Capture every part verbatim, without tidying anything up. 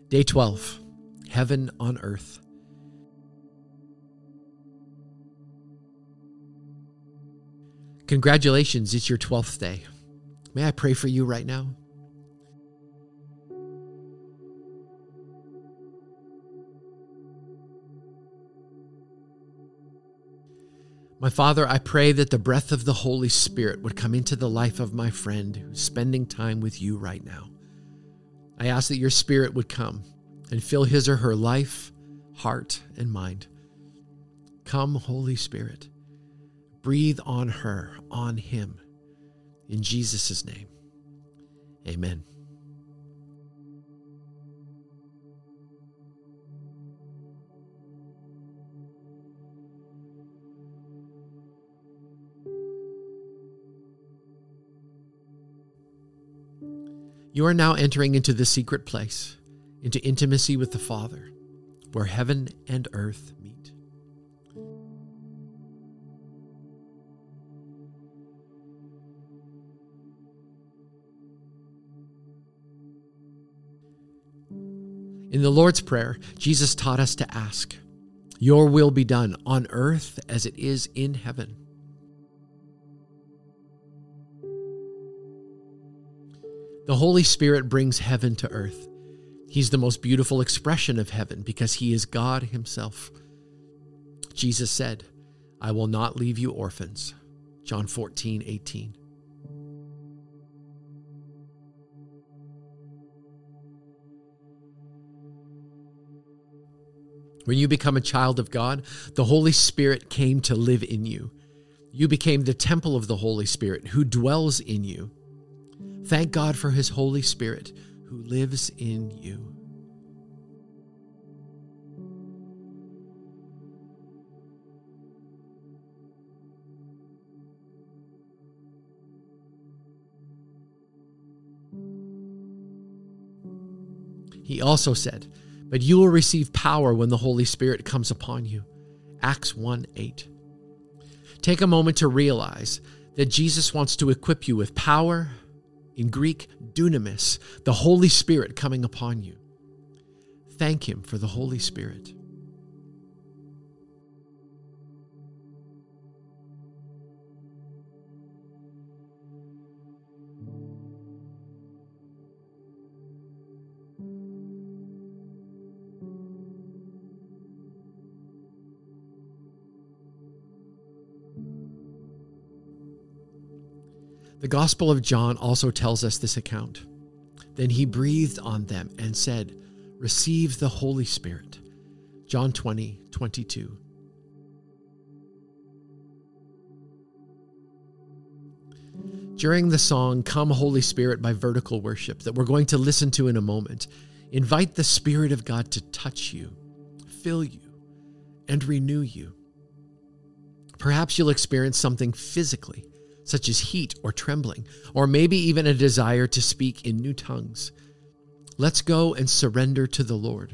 Day twelve, Heaven on Earth. Congratulations, it's your twelfth day. May I pray for you right now? My Father, I pray that the breath of the Holy Spirit would come into the life of my friend who's spending time with you right now. I ask that your Spirit would come and fill his or her life, heart, and mind. Come, Holy Spirit. Breathe on her, on him. In Jesus' name, amen. You are now entering into the secret place, into intimacy with the Father, where heaven and earth meet. In the Lord's Prayer, Jesus taught us to ask, "Your will be done on earth as it is in heaven." The Holy Spirit brings heaven to earth. He's the most beautiful expression of heaven because he is God himself. Jesus said, "I will not leave you orphans." John fourteen eighteen. When you become a child of God, the Holy Spirit came to live in you. You became the temple of the Holy Spirit who dwells in you. Thank God for his Holy Spirit who lives in you. He also said, "But you will receive power when the Holy Spirit comes upon you." Acts one eight. Take a moment to realize that Jesus wants to equip you with power, in Greek, dunamis, the Holy Spirit coming upon you. Thank him for the Holy Spirit. The Gospel of John also tells us this account. Then he breathed on them and said, "Receive the Holy Spirit." John twenty twenty-two. During the song, "Come Holy Spirit" by Vertical Worship that we're going to listen to in a moment, invite the Spirit of God to touch you, fill you, and renew you. Perhaps you'll experience something physically, such as heat or trembling, or maybe even a desire to speak in new tongues. Let's go and surrender to the Lord.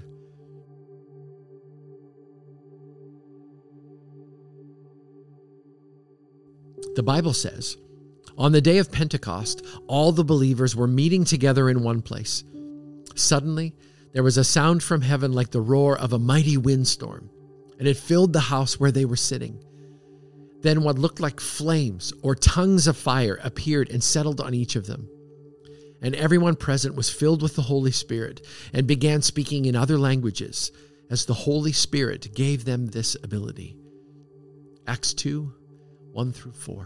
The Bible says, on the day of Pentecost, all the believers were meeting together in one place. Suddenly, there was a sound from heaven like the roar of a mighty windstorm, and it filled the house where they were sitting. Then what looked like flames or tongues of fire appeared and settled on each of them. And everyone present was filled with the Holy Spirit and began speaking in other languages as the Holy Spirit gave them this ability. Acts two, one through four.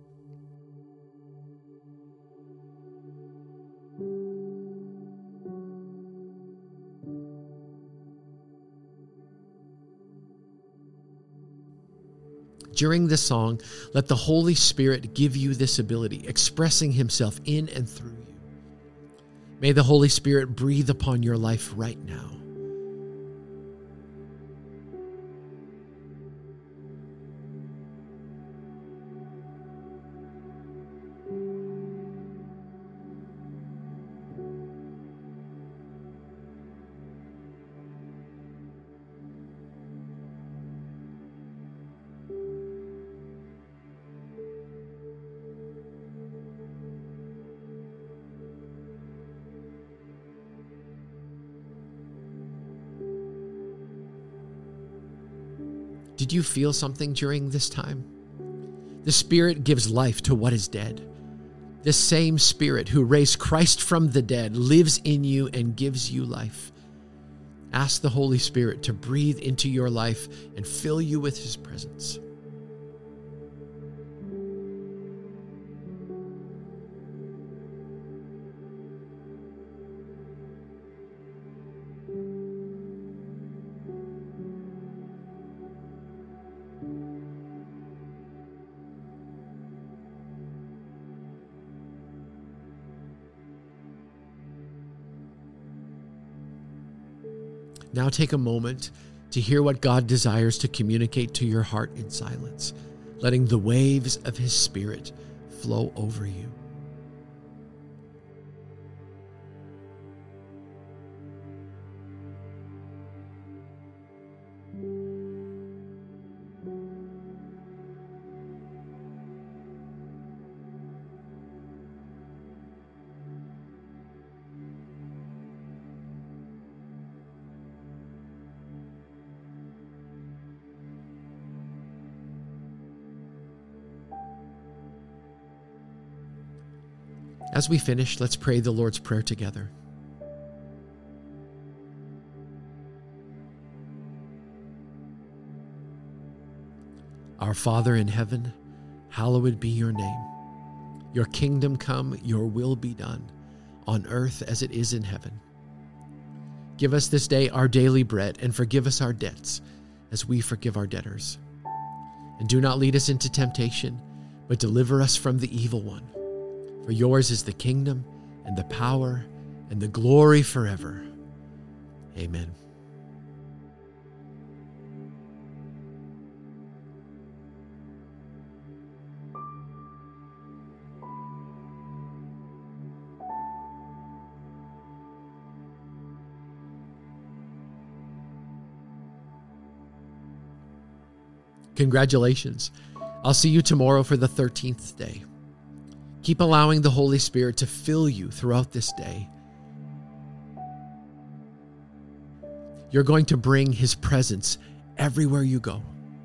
During this song, let the Holy Spirit give you this ability, expressing himself in and through you. May the Holy Spirit breathe upon your life right now. Did you feel something during this time? The Spirit gives life to what is dead. This same Spirit who raised Christ from the dead lives in you and gives you life. Ask the Holy Spirit to breathe into your life and fill you with His presence. Now take a moment to hear what God desires to communicate to your heart in silence, letting the waves of His Spirit flow over you. As we finish, let's pray the Lord's Prayer together. Our Father in heaven, hallowed be your name. Your kingdom come, your will be done, on earth as it is in heaven. Give us this day our daily bread, and forgive us our debts, as we forgive our debtors. And do not lead us into temptation, but deliver us from the evil one. For yours is the kingdom, and the power, and the glory forever. Amen. Congratulations. I'll see you tomorrow for the thirteenth day. Keep allowing the Holy Spirit to fill you throughout this day. You're going to bring His presence everywhere you go.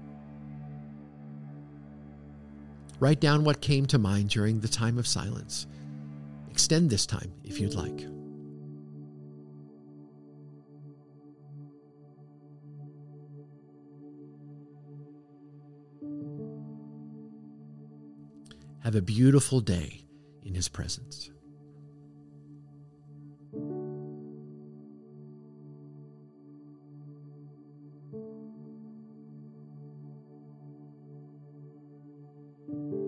Write down what came to mind during the time of silence. Extend this time if you'd like. Have a beautiful day in His presence. Thank you.